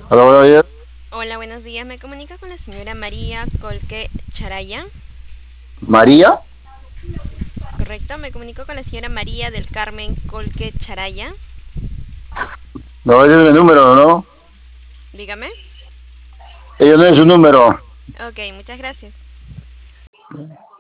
Hola, buenos días. Hola, buenos días. Me comunico con la señora María Colque Charaya, María. ¿correcto? Me comunico con la señora María del Carmen Colque Charaya. No, ese es el número, ¿no? Dígame. Ella no es su número. Ok, muchas gracias.